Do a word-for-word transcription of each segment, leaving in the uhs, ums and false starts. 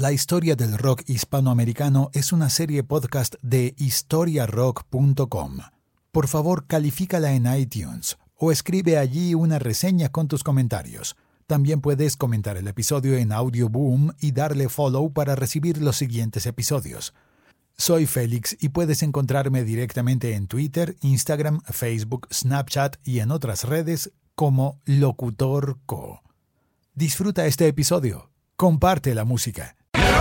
La historia del rock hispanoamericano es una serie podcast de historia rock punto com. Por favor, califícala en iTunes o escribe allí una reseña con tus comentarios. También puedes comentar el episodio en Audioboom y darle follow para recibir los siguientes episodios. Soy Félix y puedes encontrarme directamente en Twitter, Instagram, Facebook, Snapchat y en otras redes como Locutor Co. Disfruta este episodio. Comparte la música.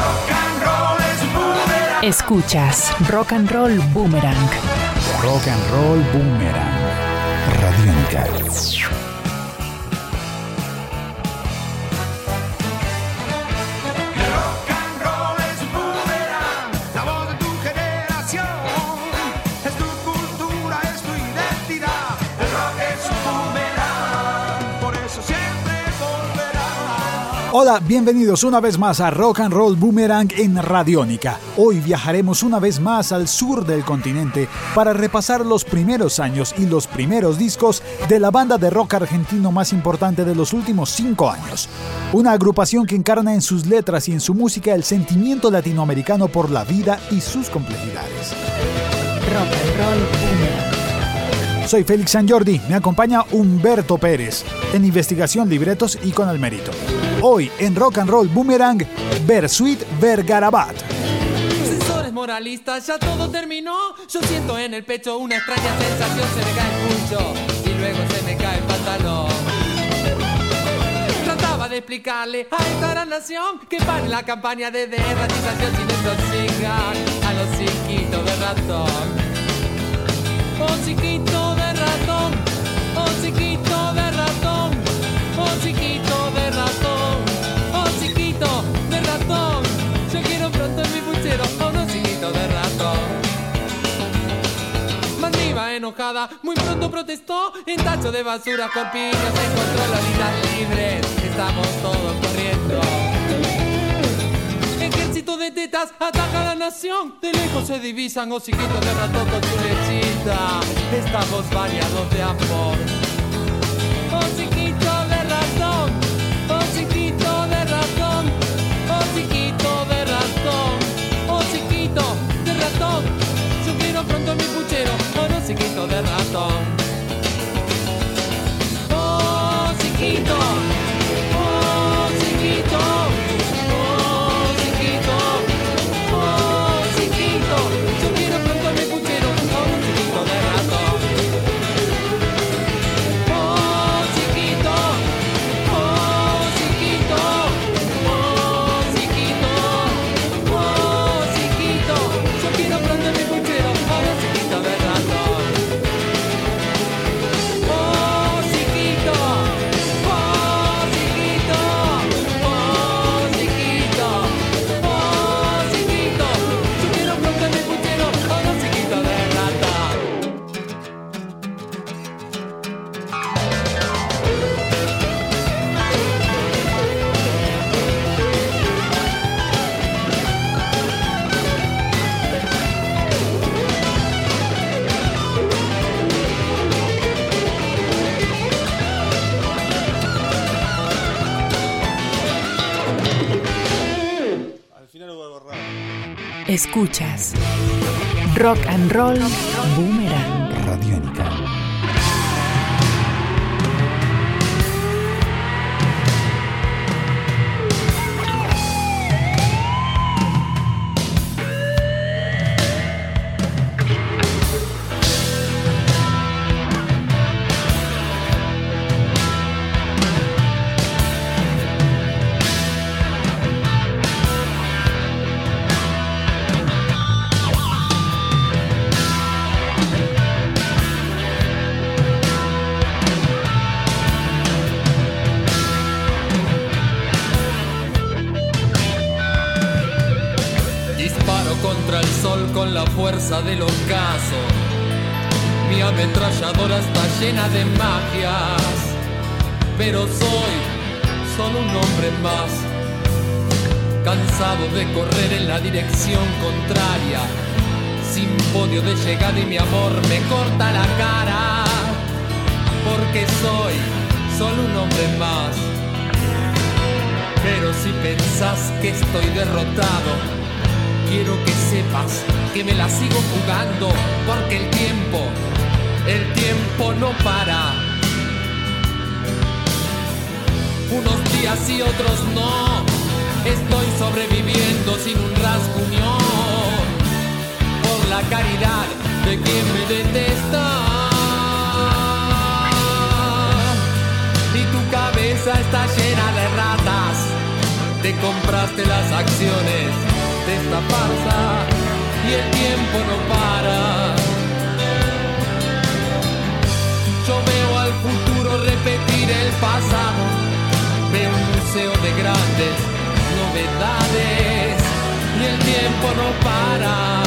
Escuchas Rock and Roll Boomerang. Rock and Roll Boomerang. Radiónica. Hola, bienvenidos una vez más a Rock and Roll Boomerang en Radiónica. Hoy viajaremos una vez más al sur del continente para repasar los primeros años y los primeros discos de la banda de rock argentino más importante de los últimos cinco años. Una agrupación que encarna en sus letras y en su música el sentimiento latinoamericano por la vida y sus complejidades. Rock and Roll Boomerang. Soy Félix San Jordi, me acompaña Humberto Pérez en Investigación, Libretos y Con el Mérito. Hoy en Rock and Roll Boomerang, Bersuit Vergarabat. Sensores moralistas, ya todo terminó. Yo siento en el pecho una extraña sensación. Se me cae el pucho y luego se me cae el pantalón. Trataba de explicarle a esta gran nación que pare la campaña de derratización si no intoxican a los chiquitos de ratón. Oh chiquito de ratón, oh chiquito de ratón, oh chiquito de ratón, oh chiquito de ratón. Yo quiero pronto en mi puchero, oh no chiquito de ratón. Mandiva enojada, muy pronto protestó. En tacho de basura con piñas se encontró Lolitas libres. Estamos todos corriendo. Ejército de tetas ataca a la nación. De lejos se divisan hociquitos de ratón con su lechita. Estamos bañados de amor. Oh chiquito de ratón, oh chiquito de ratón, oh chiquito de ratón, oh chiquito de ratón. Yo quiero pronto mi puchero, oh no chiquito de ratón. Oh chiquito, oh chiquito. Escuchas Rock and Roll Boomerang. Radiónica. Con la fuerza del ocaso, mi ametralladora está llena de magias, pero soy solo un hombre más, cansado de correr en la dirección contraria, sin podio de llegada y mi amor me corta la cara, porque soy solo un hombre más. Pero si pensás que estoy derrotado, quiero que sepas que me la sigo jugando, porque el tiempo, el tiempo no para. Unos días y otros no, estoy sobreviviendo sin un rasguño, por la caridad de quien me detesta. Y tu cabeza está llena de ratas, te compraste las acciones de esta farsa y el tiempo no para. Yo veo al futuro repetir el pasado, veo un museo de grandes novedades y el tiempo no para,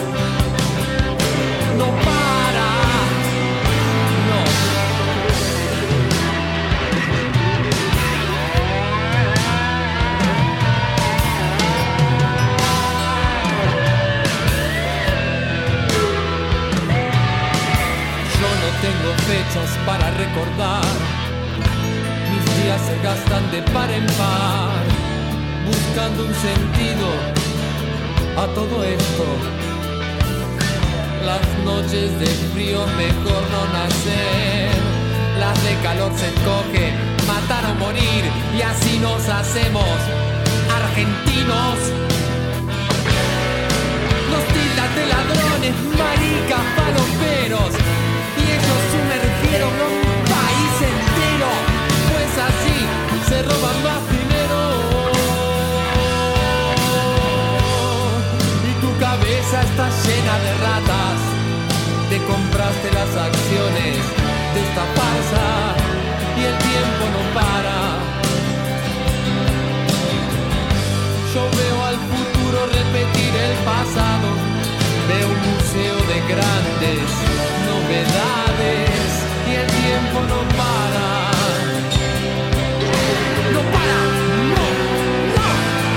no para, no. Yo no tengo fechas para recordar, mis días se gastan de par en par, buscando un sentido a todo esto. Las noches de frío mejor no nacer, las de calor se escogen, matar o morir, y así nos hacemos argentinos. Nos tildan de ladrones, maricas, faloperos, y ellos sumergieron a un país entero, pues así se roban más dinero. Y tu cabeza está llena de ratas, te compraste las acciones de esta farsa y el tiempo no para. Yo veo al futuro repetir el pasado, veo un museo de grandes novedades y el tiempo no para. No para, no, no.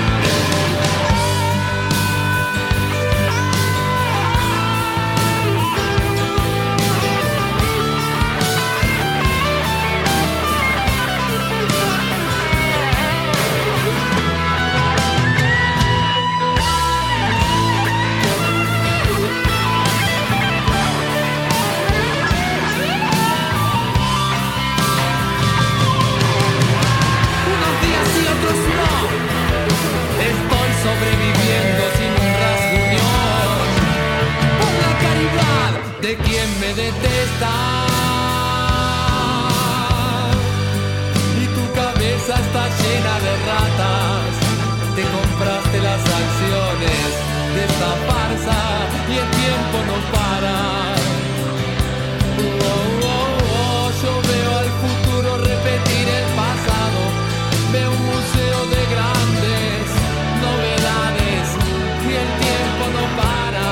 Sobreviviendo sin un rasguño, por la caridad de quien me detesta. Y tu cabeza está llena de ratas, te compraste las acciones de esta farsa y el tiempo no para. Oh, oh, oh, yo veo al futuro repetir el pasado, veo un museo de grandes novedades y el tiempo no para,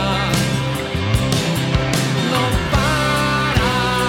no para,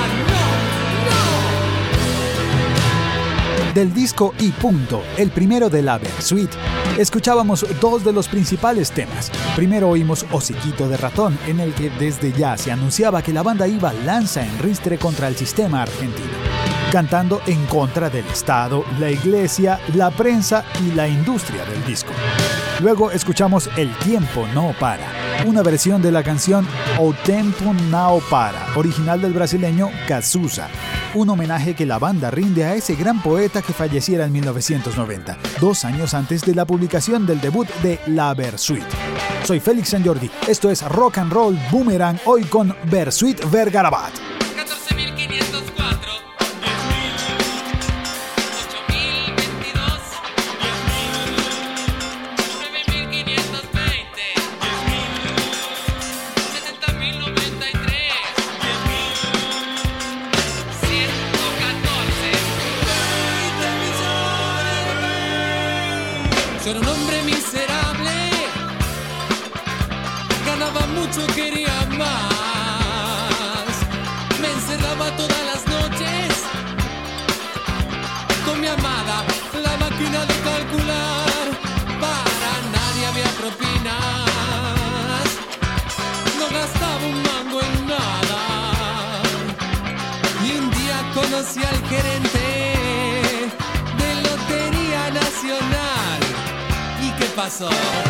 no, no. Del disco Y Punto, el primero de la Versuit, escuchábamos dos de los principales temas. Primero oímos Hociquito de Ratón, en el que desde ya se anunciaba que la banda iba lanza en ristre contra el sistema argentino, cantando en contra del Estado, la Iglesia, la prensa y la industria del disco. Luego escuchamos El Tiempo No Para, una versión de la canción O Tempo Não Para, original del brasileño Cazuza, un homenaje que la banda rinde a ese gran poeta que falleciera en mil novecientos noventa, dos años antes de la publicación del debut de La Versuit. Soy Félix San Jordi, esto es Rock and Roll Boomerang, hoy con Versuit Vergarabat. catorce mil quinientos cuatro, ocho mil veintidós, nueve mil quinientos veinte, setenta mil noventa y tres, ciento catorce. Yo era un hombre miserable, ganaba mucho, quería más, me encerraba todas las noches con mi amada, la máquina de calcular, para nadie había propinas, no gastaba un mango en nada, y un día conocí al gerente de Lotería Nacional. pasó?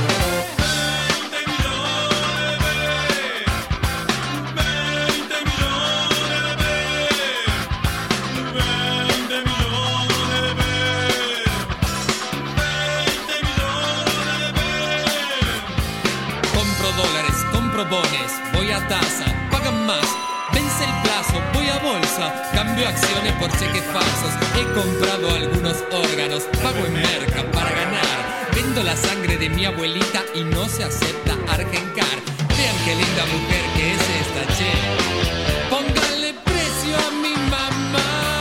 Bones, voy a tasa, pagan más, vence el plazo, voy a bolsa, cambio acciones por cheques falsos, he comprado algunos órganos, pago en merca para ganar, vendo la sangre de mi abuelita y no se acepta Argencar. Vean qué linda mujer que es esta, che, pónganle precio a mi mamá.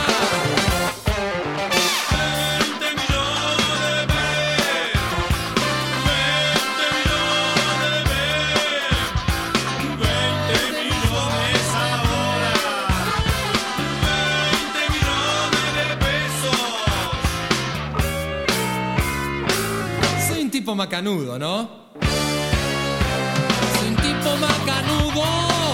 Tipo macanudo, ¿no? Soy un tipo macanudo.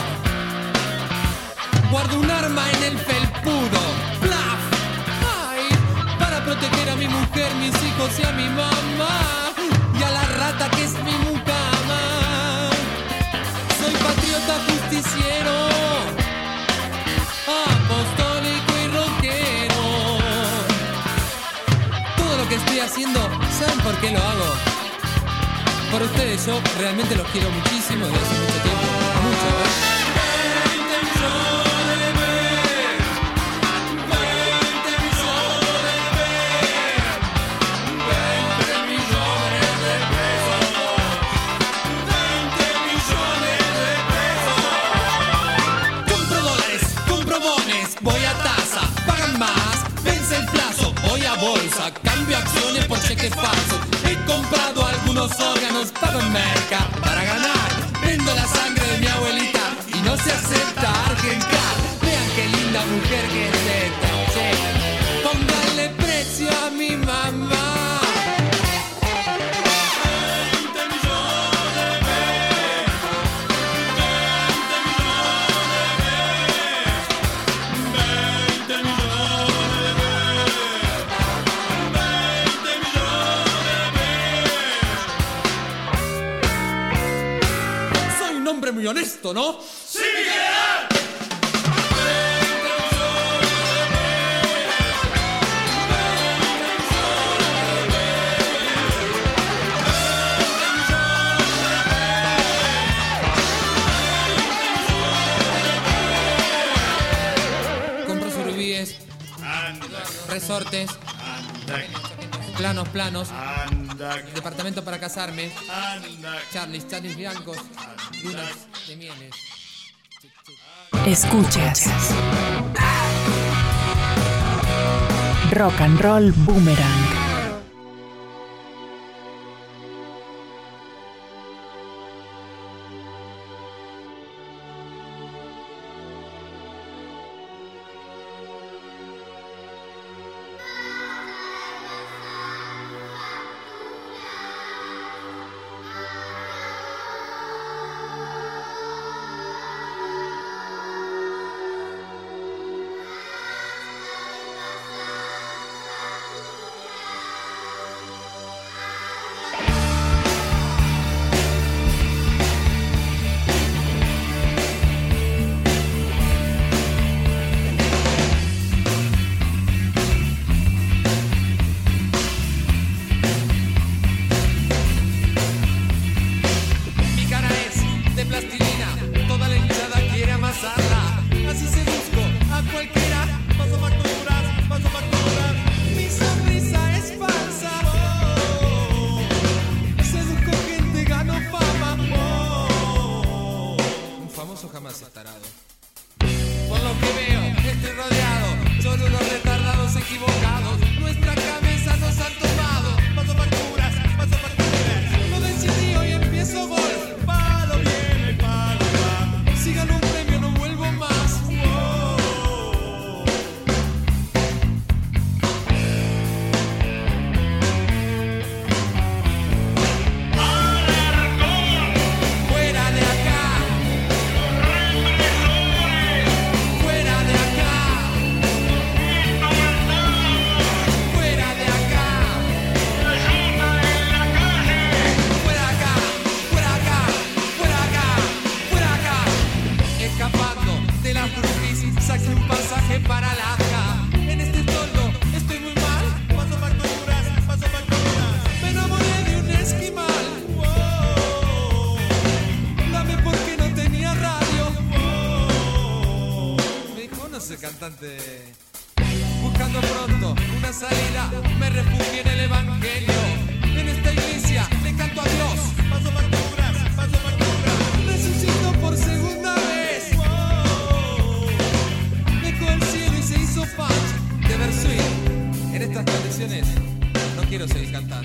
Guardo un arma en el felpudo. ¡Plaf! ¡Ay! Para proteger a mi mujer, mis hijos y a mi mamá. Y a la rata que es mi mucama. Soy patriota justiciero, apostólico y rockero. Todo lo que estoy haciendo, ¿saben por qué lo hago? Por ustedes, yo realmente los quiero muchísimo desde hace mucho tiempo. Mucho, ¿eh? Compro dólares, compro bones, voy a tasa, pagan más, vence el plazo, voy a bolsa, cambio acciones por cheques falsos. He comprado algunos órganos, pago en merca para ganar. Vendo la sangre de mi abuelita y no se acepta Argencar. Vean qué linda mujer que es esta, che. Pónganle precio a mi mamá. Muy honesto, ¿no? ¡Sí, general! Compro surubíes, resortes, planos, planos, departamento para casarme, Charlies, Charlies blancos, lunas de mieles. Escuchas Rock and Roll Boomerang. Fuera de acá. bastante. Buscando pronto una salida, me refugié en el evangelio. En esta iglesia le canto a Dios. Paso facturas, paso facturas. Resucitó por segunda vez. Dejó el cielo y se hizo punch de Bersuit. En estas condiciones no quiero seguir cantando.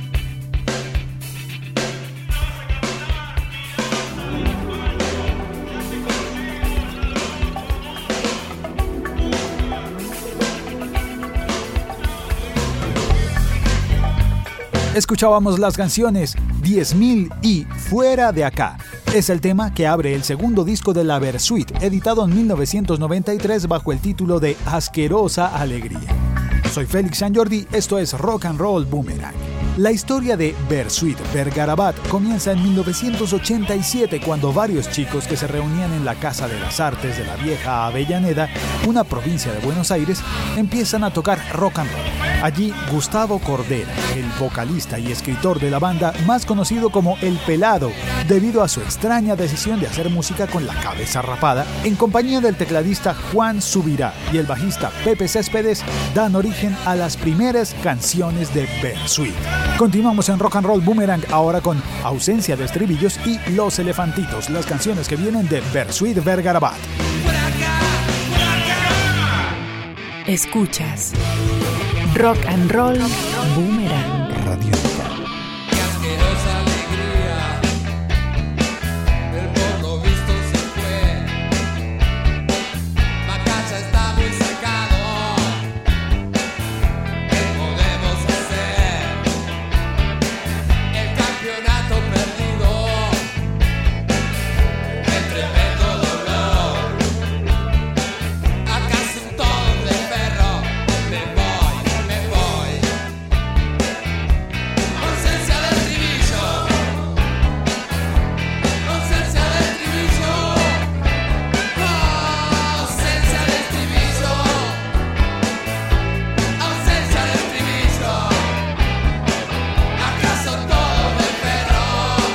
Escuchábamos las canciones diez mil y Fuera de Acá. Es el tema que abre el segundo disco de la Bersuit, editado en mil novecientos noventa y tres bajo el título de Asquerosa Alegría. Soy Félix San Jordi, esto es Rock and Roll Boomerang. La historia de Bersuit Vergarabat comienza en mil novecientos ochenta y siete, cuando varios chicos que se reunían en la Casa de las Artes de la vieja Avellaneda, una provincia de Buenos Aires, empiezan a tocar rock and roll. Allí, Gustavo Cordera, el vocalista y escritor de la banda, más conocido como El Pelado, debido a su extraña decisión de hacer música con la cabeza rapada, en compañía del tecladista Juan Subirá y el bajista Pepe Céspedes, dan origen a las primeras canciones de Bersuit. Continuamos en Rock and Roll Boomerang, ahora con Ausencia de Estribillos y Los Elefantitos, las canciones que vienen de Bersuit Vergarabat. Escuchas Rock and Roll Boomerang. Radio. Qué asquerosa alegría, el por lo visto se fue. Macacha está muy sacado. ¿Qué podemos hacer? El campeonato perdido, el tremendo dolor. ¿Acaso un todo de perro? Me voy, me voy. Ausencia de estribillo, ausencia de estribillo, ausencia de estribillo, ausencia de estribillo. ¿Acaso todo de perro?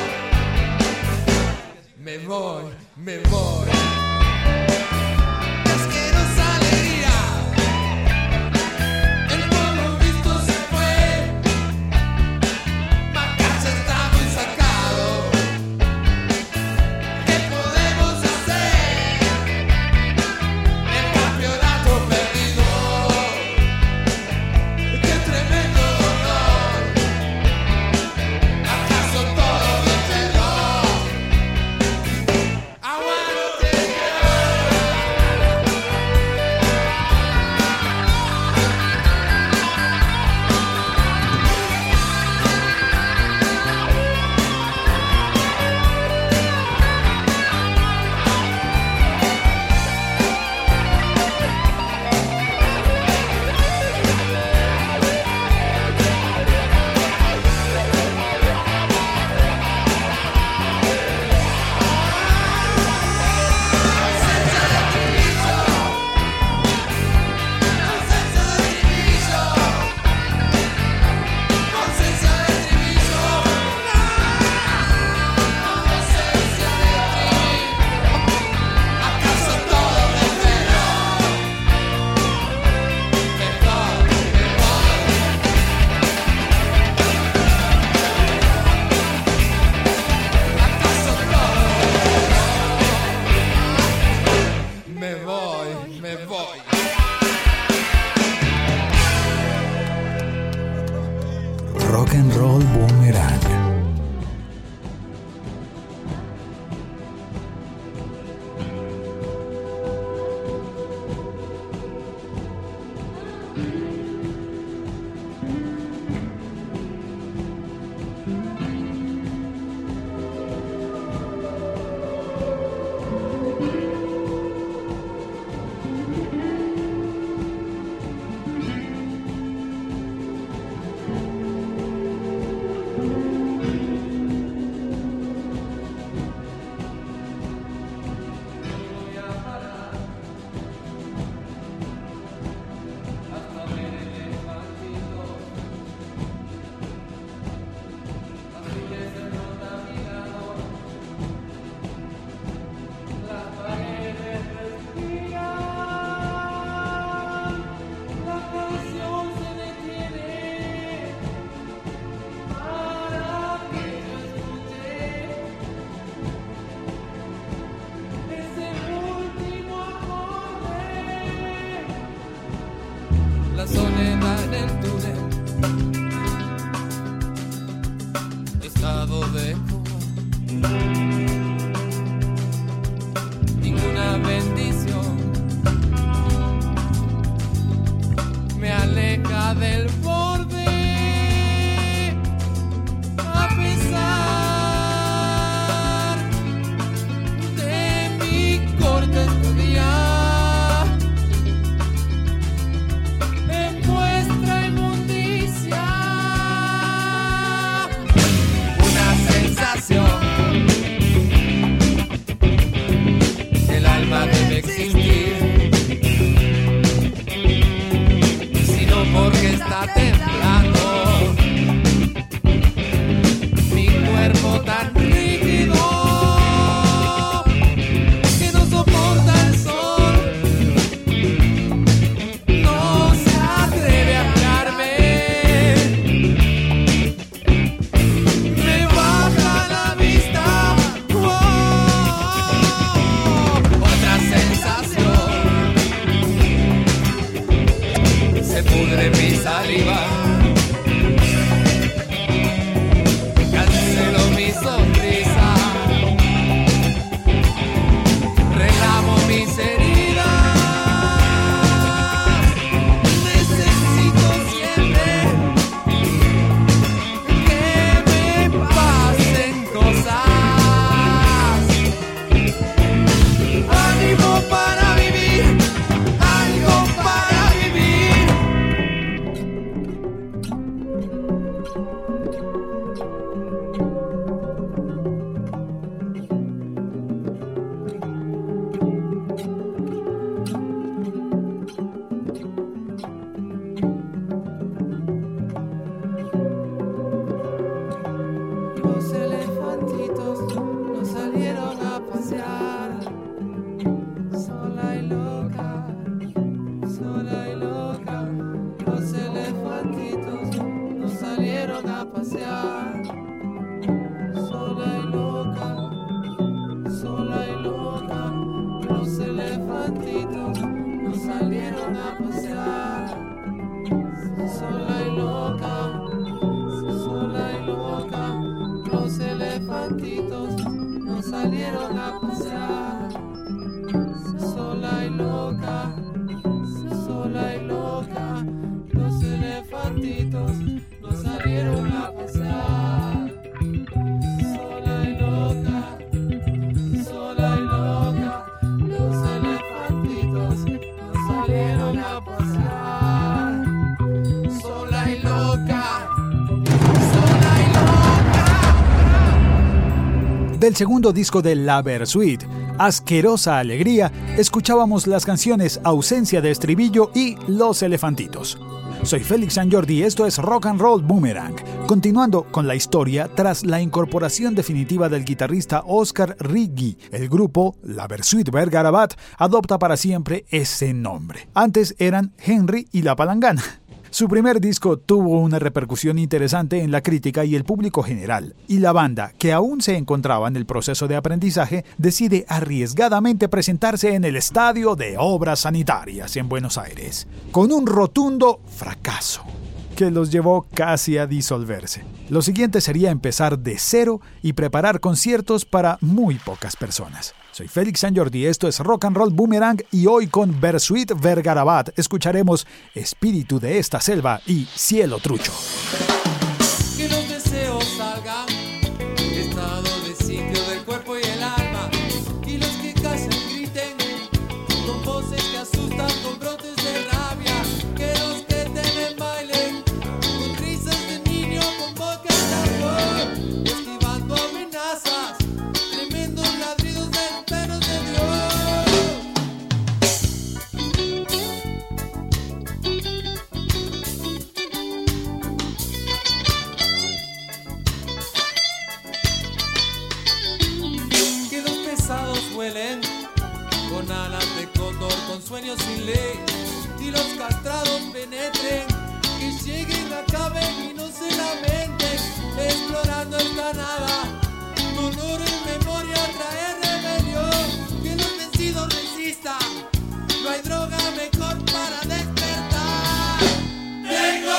Me voy, me voy. Asquerosa alegría, el pueblo visto se fue. Macacha está muy sacado. ¿Qué podemos hacer? El campeonato perdido. Qué tremendo dolor. ¿Acaso todo de perro? Aguante. en el túnel. Estado de coma. Ninguna bendición me aleja del borde, a pesar de mi corta estadía en vuestra inmundicia. Una sensación, el alma debe existir, sino porque está temblando mi cuerpo tan rígido que no soporta el sol, no se atreve a hablarme, me baja la vista. Oh, otra sensación, se pudre mi saliva, cancelo mi sonrisa, relamo mis heridas, necesito siempre que me pasen cosas, ánimo para vivir, algo para vivir. Los elefantitos no salieron a pasear, sola y loca, sola y loca. Los elefantitos no salieron a pasear, sola y loca, sola y loca. Los elefantitos no salieron a pasear, sola y loca, sola y loca. Los elefantitos no salieron a pasear, sola y loca, sola y loca. Los elefantitos no salieron a pasear, sola y loca, sola y loca. Los elefantitos no salieron a pasear, sola y loca. Del segundo disco de La Versuit, Asquerosa Alegría, escuchábamos las canciones Ausencia de Estribillo y Los Elefantitos. Soy Félix San Jordi, esto es Rock and Roll Boomerang. Continuando con la historia, tras la incorporación definitiva del guitarrista Oscar Riggi, el grupo La Versuit Vergarabat adopta para siempre ese nombre. Antes eran Henry y La Palangana. Su primer disco tuvo una repercusión interesante en la crítica y el público general, y la banda, que aún se encontraba en el proceso de aprendizaje, decide arriesgadamente presentarse en el Estadio de Obras Sanitarias en Buenos Aires, con un rotundo fracaso que los llevó casi a disolverse. Lo siguiente sería empezar de cero y preparar conciertos para muy pocas personas. Soy Félix San Jordi, esto es Rock and Roll Boomerang y hoy con Versuit Vergarabat escucharemos Espíritu de esta selva y Cielo Trucho. Que los deseos salgan, estado de sitio del cuerpo y el alma, y los que callan griten, con voces que asustan, con brotes de rabia, que los que temen bailen, con risas de niño, con boca de amor, esquivando amenazas, tremendos ladridos de perros de Dios. Vuelen con alas de cóndor, con sueños sin ley, y los castrados penetren, que lleguen, acaben y no se lamenten, explorando esta nada, dolor en memoria trae rebelión, que los vencidos resistan, no hay droga mejor para despertar. Tengo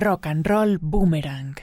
Rock and Roll Boomerang.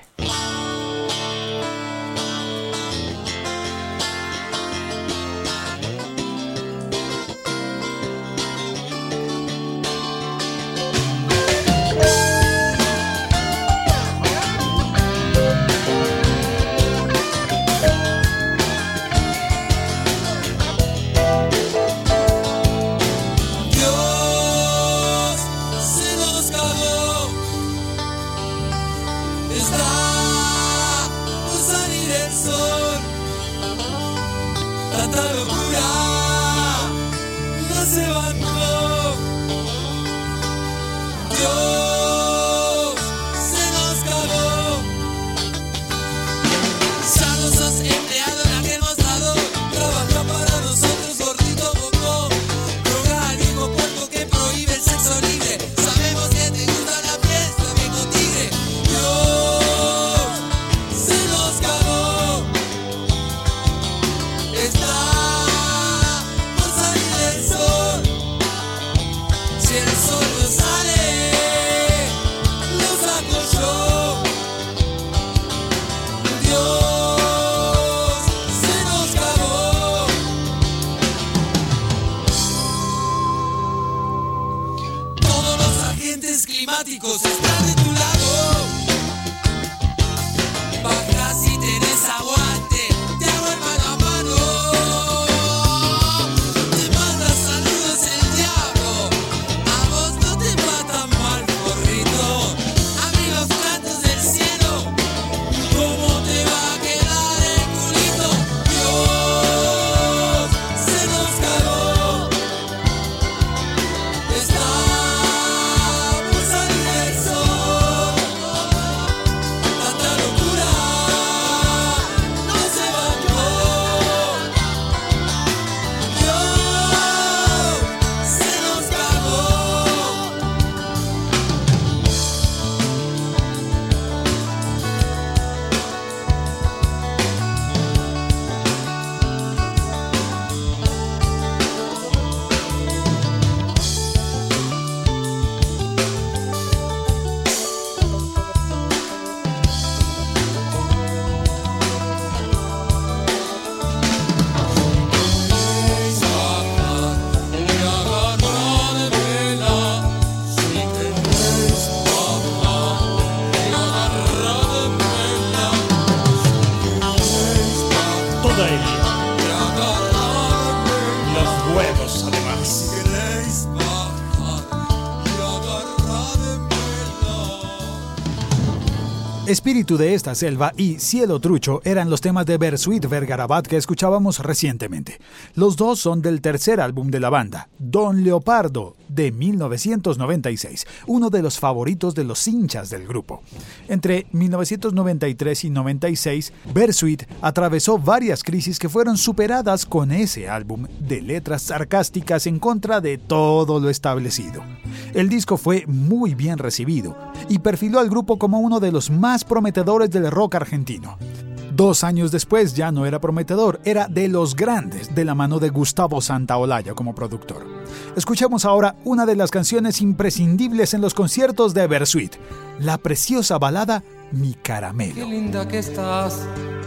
Espíritu de esta selva y Cielo Trucho eran los temas de Bersuit Vergarabat que escuchábamos recientemente. Los dos son del tercer álbum de la banda, Don Leopardo, de mil novecientos noventa y seis, uno de los favoritos de los hinchas del grupo. Entre mil novecientos noventa y tres y noventa y seis, Bersuit atravesó varias crisis que fueron superadas con ese álbum de letras sarcásticas en contra de todo lo establecido. El disco fue muy bien recibido y perfiló al grupo como uno de los más prometedores del rock argentino. Dos años después ya no era prometedor, era de los grandes, de la mano de Gustavo Santaolalla como productor. Escuchemos ahora una de las canciones imprescindibles en los conciertos de Bersuit, la preciosa balada Mi Caramelo. Qué linda que estás,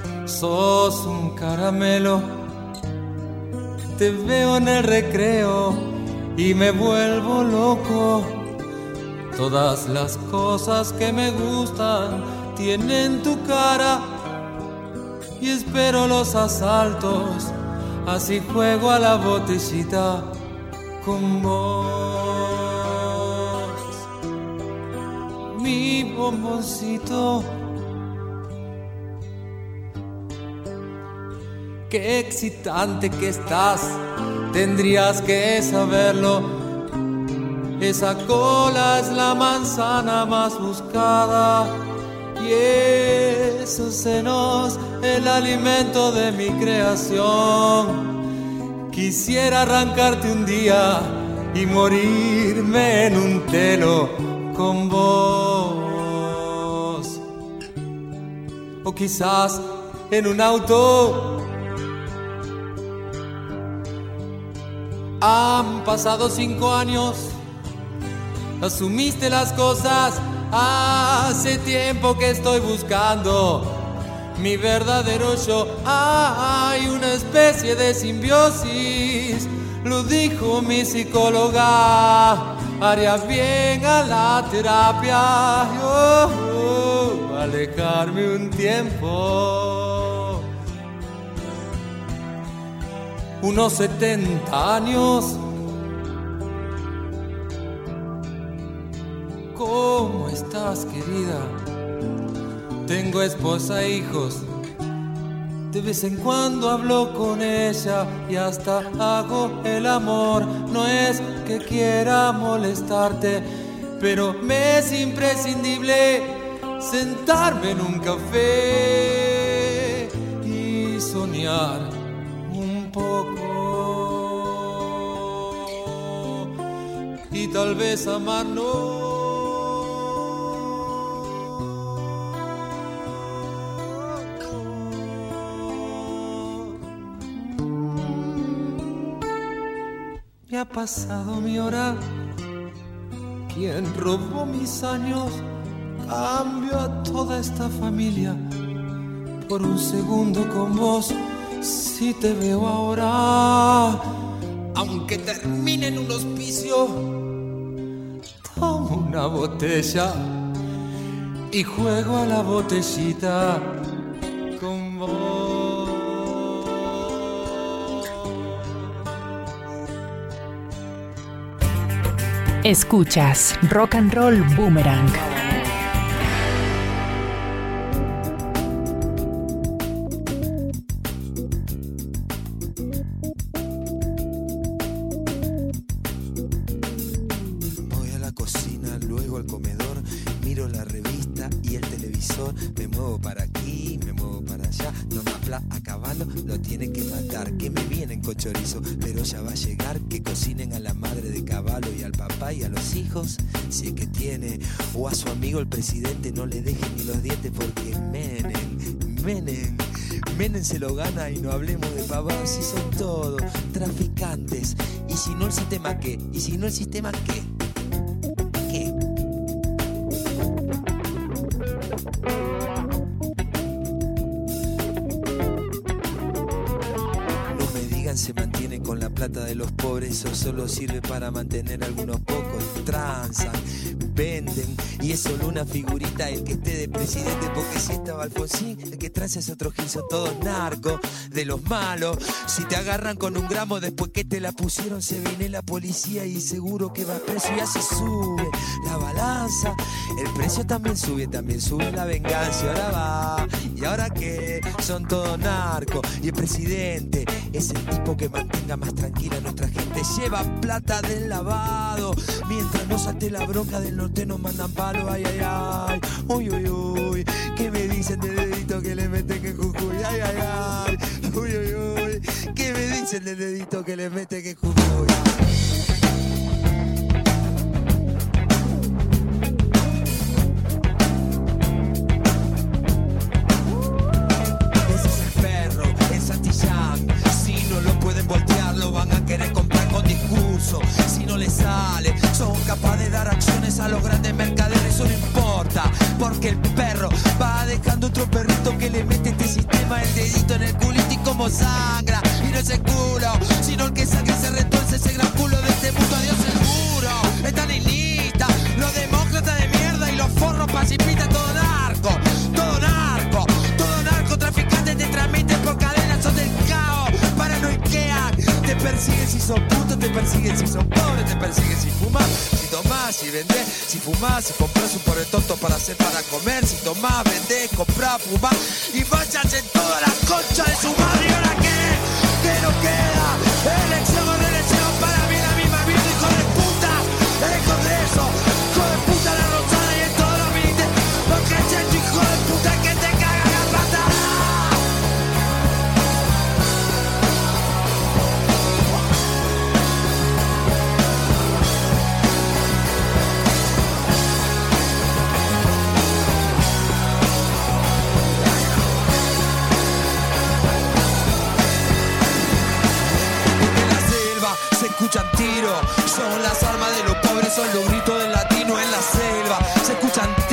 sos un caramelo. Te veo en el recreo y me vuelvo loco. Todas las cosas que me gustan tienen tu cara y espero los asaltos, así juego a la botellita con vos, mi bomboncito. Qué excitante que estás, tendrías que saberlo. Esa cola es la manzana más buscada y esos senos el alimento de mi creación. Quisiera arrancarte un día y morirme en un telo con vos, o quizás en un auto. Han pasado cinco años, asumiste las cosas Hace tiempo que estoy buscando mi verdadero yo. Hay una especie de simbiosis, lo dijo mi psicóloga. Haría bien a la terapia, oh, oh, alejarme un tiempo. Unos setenta años. ¿Cómo estás, querida? Tengo esposa e hijos. De vez en cuando hablo con ella y hasta hago el amor. No es que quiera molestarte, pero me es imprescindible sentarme en un café y soñar un poco y tal vez amarnos. Me ha pasado mi hora. ¿Quién robó mis años? Cambio a toda esta familia por un segundo con vos. Si te veo ahora, aunque termine en un hospicio, tomo una botella y juego a la botellita con vos. Escuchas Rock and Roll Boomerang. Voy a la cocina, luego al comedor, miro la revista y el televisor, me muevo para aquí, me muevo para allá, no me habla a caballo, lo tienen que matar, que me vienen con chorizo, pero ya va a llegar, que cocinen a la madre de caballo y al papá y a los hijos, si es que tiene, o a su amigo el presidente, no le dejen ni los dientes porque Menem, Menem, Menem se lo gana y no hablemos de pavadas, si son todos traficantes, y si no el sistema qué, y si no el sistema qué, ¿qué? Se mantienen con la plata de los pobres, eso solo sirve para mantener a algunos pocos. Transan, venden, y es solo una figurita el que esté de presidente, porque si estaba Alfonsín, el que transa es otro gil, son todos narcos, de los malos. Si te agarran con un gramo después que te la pusieron, se viene la policía y seguro que va preso, y así sube la balanza, el precio también sube, también sube la venganza, y ahora va, y ahora qué, son todos narcos, y el presidente es el tipo que mantenga más tranquila a nuestra gente, lleva plata del lavado, mientras no salte la bronca del norte nos mandan palo, ay, ay, ay, uy, uy, uy, ¿qué me dicen del dedito que le meten en Jujuy? Ay, ay, ay, uy, uy, uy, ¿qué me dicen del dedito que le meten en Jujuy? Si no les sale, son capaces de dar acciones a los grandes mercaderes, eso no importa, porque el perro va dejando otro perrito que le mete este sistema el dedito en el culito y como sangra, y no es el culo, sino el que saque se retuerce ese gran culo de este mundo, adiós seguro, están en lista, los demócratas de mierda y los forros pacifistas, todo narco, todo narco, todo narcotraficantes te transmiten por cadenas, son del caos, paranoiquean, te persiguen si son putos, te persiguen si son pobres, te persiguen si fumas, si tomás, si vendés, si fumás, si compras un pobre tonto para hacer para comer, si tomás, vendés, comprás, fumás y vayas en toda la concha de su madre. ¿Y ahora qué? ¿Qué nos queda? Elección o reelección, para mí la misma vida, hijo de puta, el Congreso, hijo de puta la Rosada y en todos los ministerios, porque es el hijo de puta que te caga la patada. Se escuchan tiros, son las armas de los pobres, son los gritos del latino en la selva. Se escuchan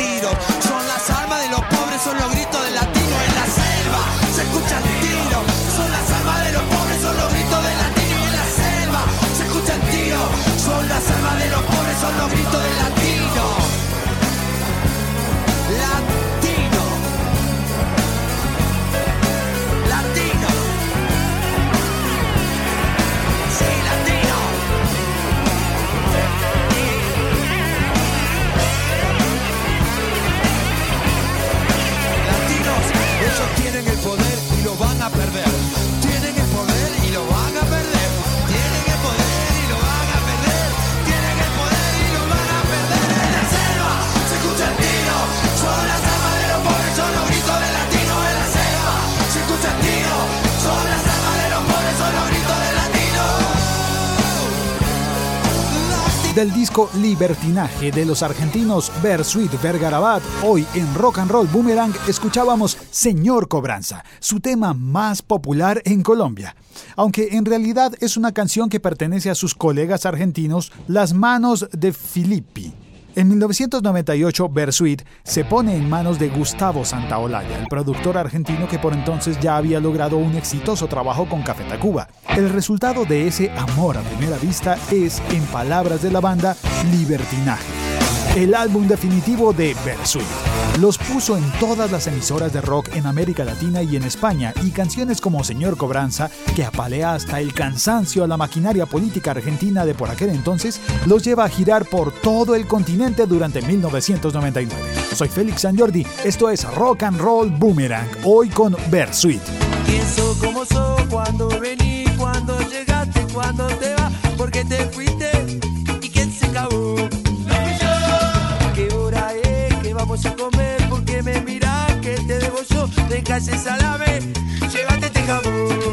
Del disco Libertinaje de los argentinos Bersuit Vergarabat, hoy en Rock and Roll Boomerang escuchábamos Señor Cobranza, su tema más popular en Colombia. Aunque en realidad es una canción que pertenece a sus colegas argentinos, Las Manos de Filippi. En mil novecientos noventa y ocho, Bersuit se pone en manos de Gustavo Santaolalla, el productor argentino que por entonces ya había logrado un exitoso trabajo con Café Tacuba. El resultado de ese amor a primera vista es, en palabras de la banda, Libertinaje, el álbum definitivo de Bersuit. Los puso en todas las emisoras de rock en América Latina y en España, y canciones como Señor Cobranza, que apalea hasta el cansancio a la maquinaria política argentina de por aquel entonces, los lleva a girar por todo el continente durante mil novecientos noventa y nueve. Soy Félix San Jordi, esto es Rock and Roll Boomerang, hoy con Bersuit. ¿Quién sos, cómo sos, cuando venís, cuando llegaste, cuando te vas, porque te fuiste y quién se acabó? ¿Qué hora es que vamos a comer? Porque me mirás que te debo yo, deja ese salame, llévate este jamón.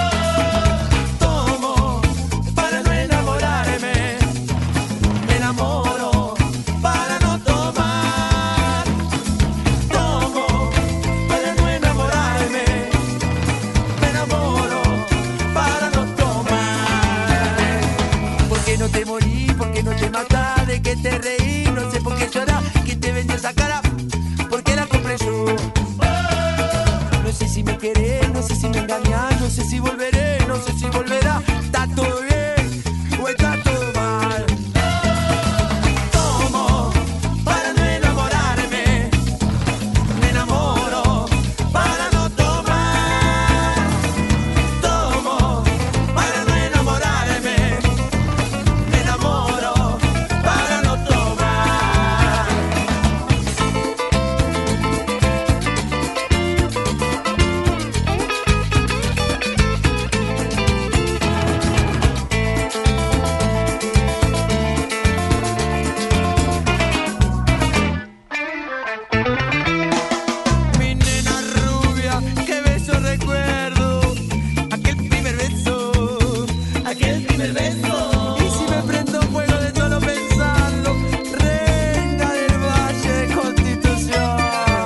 Tomo para no enamorarme, me enamoro para no tomar. Tomo para no enamorarme, me enamoro para no tomar. ¿Por qué no te morí? ¿Por qué no te matás? ¿De qué te reí? No sé por qué llorás. ¿Quién te vendió esa cara? ¿Por qué la compré yo? No sé si me querés, no sé si me engañás, no sé si volveré, no sé si volverá. ¿Está todo bien o está todo mal? Tomo para no enamorarme, me enamoro para no tomar. Tomo para no enamorarme, me enamoro para no tomar. Mi nena rubia, qué beso recuerdo, aquel primer beso, aquel primer beso. Y si me prendo fuego de solo pensarlo, reina del Valle Constitución.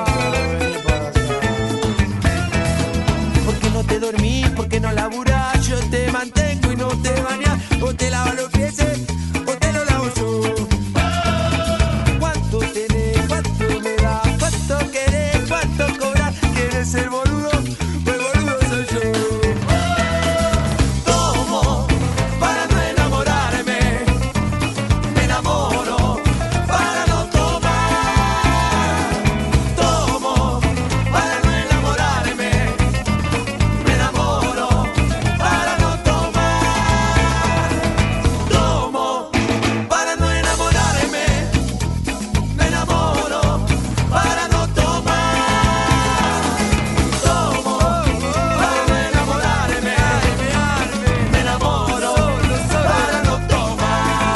¿Por qué no te dormís? ¿Por qué no laburás? Yo te mantengo y no te bañás. O te lavas los pies o te lo lavo yo. ¿Cuánto tenés? ¿Cuánto me das? ¿Cuánto querés? ¿Cuánto cobras? ¿Quieres ser boludo? Pues boludo soy yo. Tomo para no enamorarme, me enamoro para no tomar. Tomo para no enamorarme, me enamoro para no tomar. Tomo para no enamorarme, me enamoro para no tomar. Tomo para no enamorarme, me enamoro para no tomar.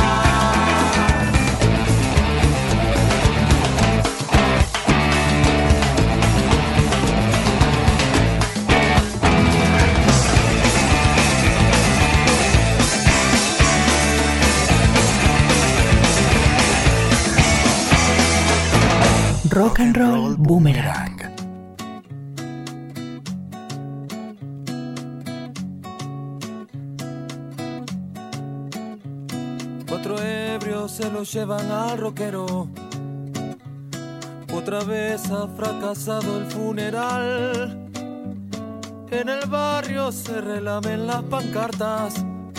Rock and Roll Boomerang. Cuatro ebrios se lo llevan al rockero. Otra vez ha fracasado el funeral. En el barrio se relamen las pancartas,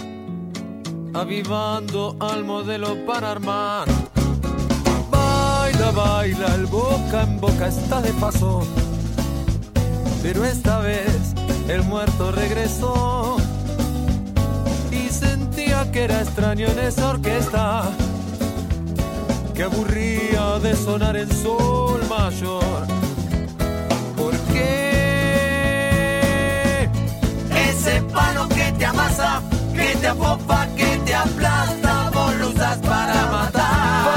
avivando al modelo para armar. Baila, baila, el boca en boca está de paso, pero esta vez el muerto regresó y sentía que era extraño en esa orquesta que aburría de sonar en sol mayor. ¿Por qué? Ese palo que te amasa, que te apopa, que te aplasta, vos lo usas para matar.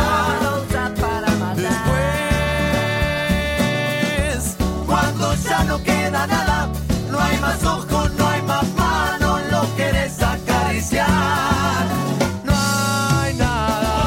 Después, Cuando ya no queda nada, no hay más ojos, no hay más manos, lo querés acariciar. no hay nada.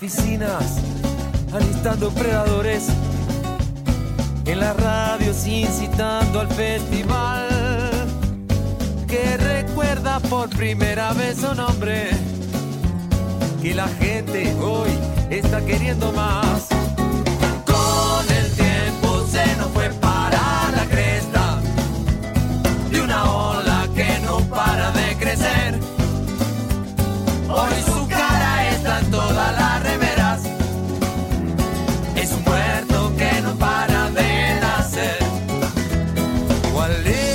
oficinas, alistando predadores, en las radios incitando al festival, que recuerda por primera vez su nombre, que la gente hoy está queriendo más. Con el tiempo se nos fue para la cresta de una ola que no para de crecer. Hoy su cara está en todas las remeras, es un puerto que no para de nacer. ¿Cuál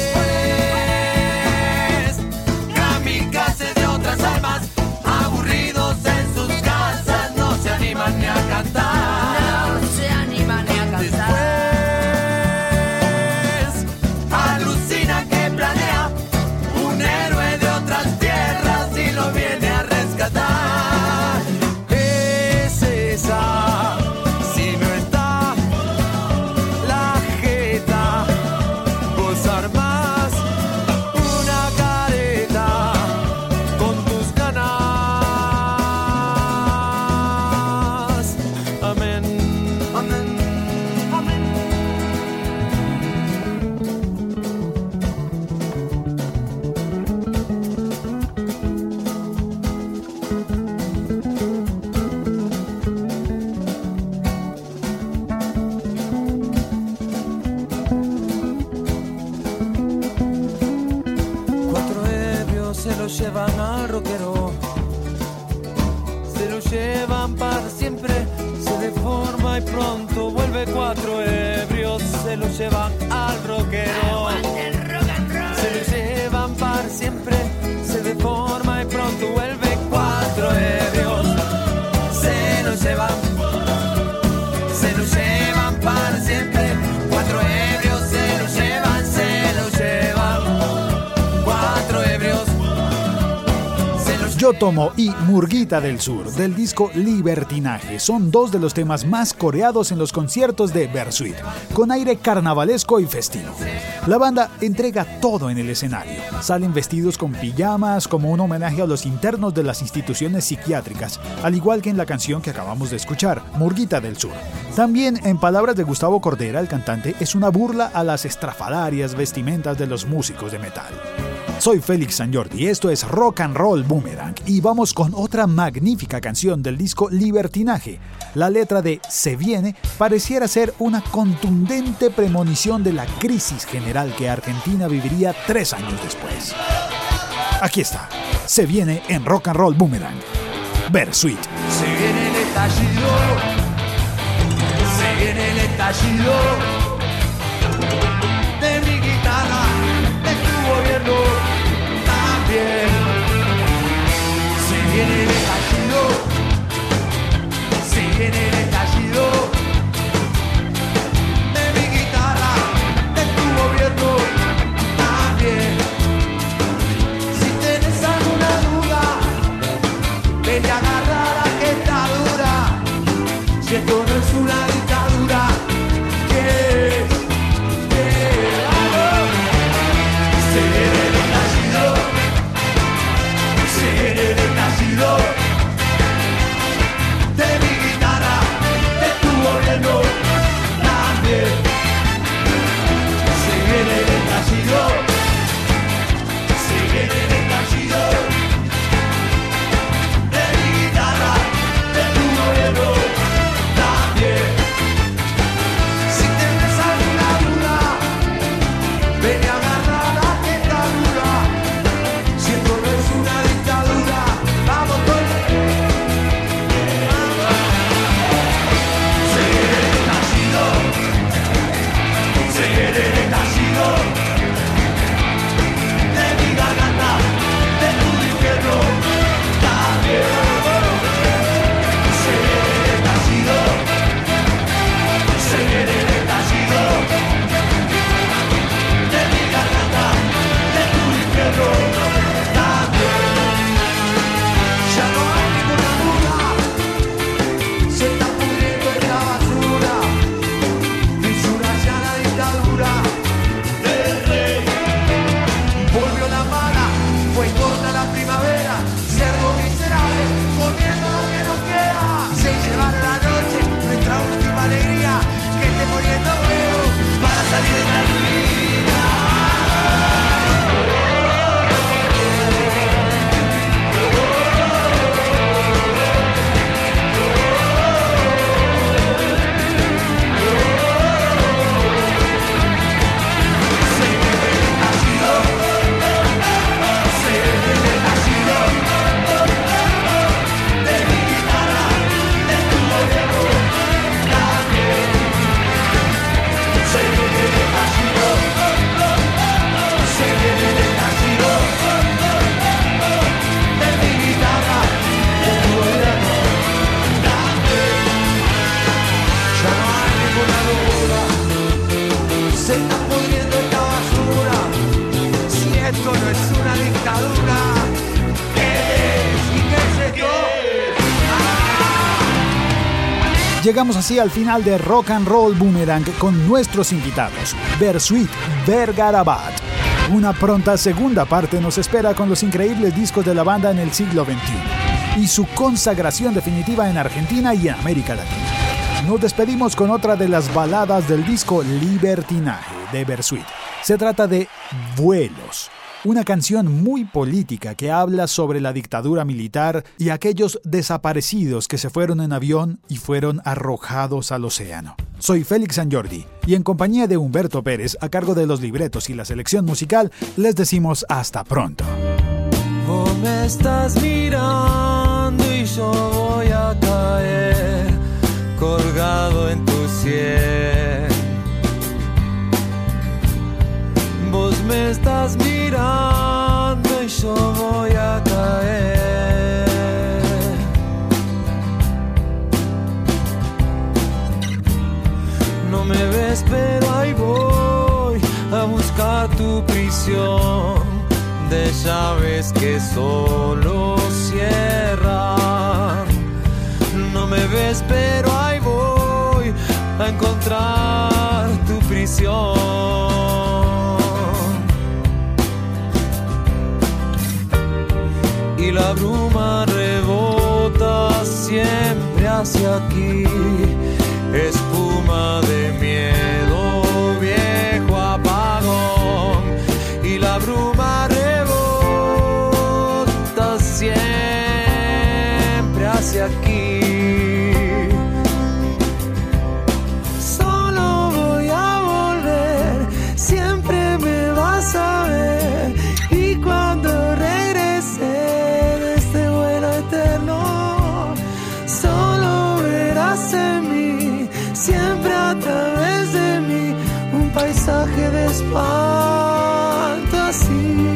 es? Kamikazes de otras almas, aburridos en sus casas, no se animan ni a cantar. No se animan ni a cantar. Después, alucina que planea un héroe de otras tierras y lo viene a rescatar. Es esa, si no está la jeta, vos armás una careta con tus ganas. Amén, amén, amén. Cuatro ebrios se lo llevan al rockero, se lo llevan para siempre, se deforma y pronto vuelve. Cuatro ebrios se lo llevan al rockero, se lo llevan para siempre, se deforma y pronto vuelve. Cuatro ebrios se lo llevan, se lo llevan para siempre. Cuatro ebrios se lo llevan, se lo llevan. Cuatro ebrios se lo Yo Tomo y Murguita del Sur, del disco Libertinaje, son dos de los temas más coreados en los conciertos de Bersuit, con aire carnavalesco y festivo. La banda entrega todo en el escenario. Salen vestidos con pijamas como un homenaje a los internos de las instituciones psiquiátricas, al igual que en la canción que acabamos de escuchar, Murguita del Sur. También, en palabras de Gustavo Cordera, el cantante, es una burla a las estrafalarias vestimentas de los músicos de metal. Soy Félix San Jordi, esto es Rock and Roll Boomerang y vamos con otra magnífica canción del disco Libertinaje. La letra de Se Viene pareciera ser una contundente premonición de la crisis general que Argentina viviría tres años después. Aquí está, Se Viene en Rock and Roll Boomerang. Bersuit. Se viene el estallido, se viene el estallido de mi guitarra, de tu gobierno también. Se viene el estallido, se viene el estallido de mi guitarra, de tu gobierno también. Si tenés alguna duda, ven y agarra la que está dura. Si esto no es una dictadura, ¿qué es? ¿Qué es? Se viene el estallido, se viene el estallido de mi guitarra, de tu gobierno también. Se viene el estallido, se viene el estallido de mi guitarra, de tu gobierno también. Llegamos así al final de Rock and Roll Boomerang con nuestros invitados, Bersuit Vergarabat. Una pronta segunda parte nos espera con los increíbles discos de la banda en el siglo veintiuno y su consagración definitiva en Argentina y en América Latina. Nos despedimos con otra de las baladas del disco Libertinaje de Bersuit. Se trata de Vuelos, una canción muy política que habla sobre la dictadura militar y aquellos desaparecidos que se fueron en avión y fueron arrojados al océano. Soy Félix San Jordi y en compañía de Humberto Pérez, a cargo de los libretos y la selección musical, les decimos hasta pronto. Vos me estás mirando y yo voy a caer colgado en tu sien. Vos me estás mirando y yo voy a caer. No me ves pero ahí voy a buscar tu prisión de llaves que solo cierran. No me ves pero ahí voy a encontrar tu prisión. Y la bruma rebota siempre hacia aquí, espuma de miedo, viejo apagón. Y la bruma rebota siempre hacia aquí. Solo voy a volver, siempre me vas a ver. Y cuando regrese de este vuelo eterno, solo verás en mí, siempre a través de mí, un paisaje de espanto así.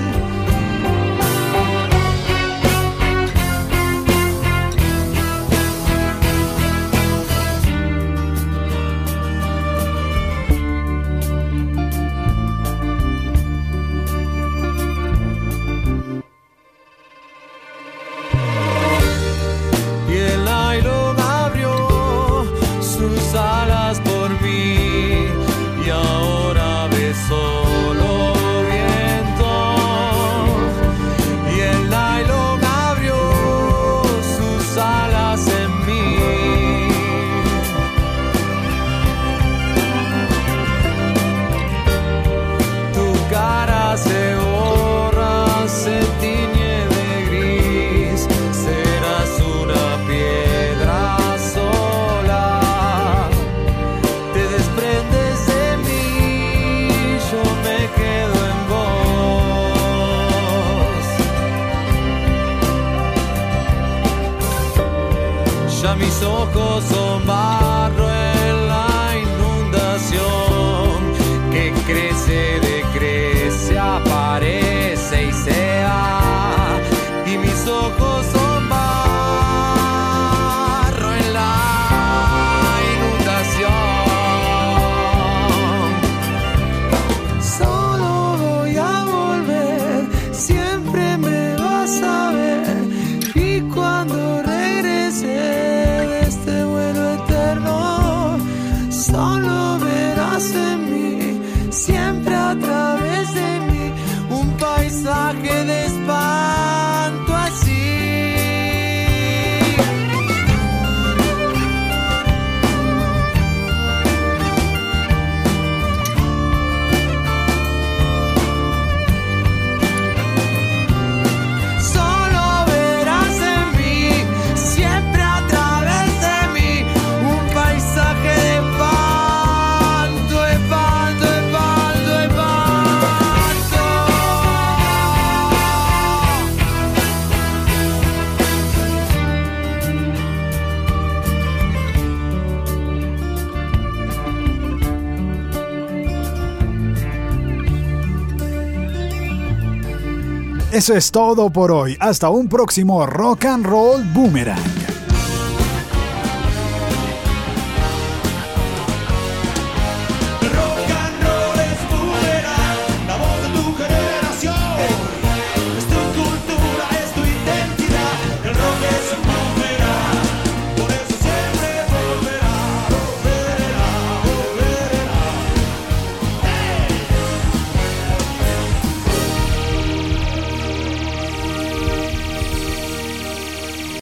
Mis ojos son barro en la inundación que crece, decrece, aparece y se va. Y mis ojos son barro en la inundación. Solo voy a volver, siempre me vas a ver. Y cuando regrese solo verás en mí, siempre a través de mí, un paisaje de espanto así. Solo verás en mí, siempre a través de mí, un paisaje de Eso es todo por hoy. Hasta un próximo Rock and Roll Boomerang.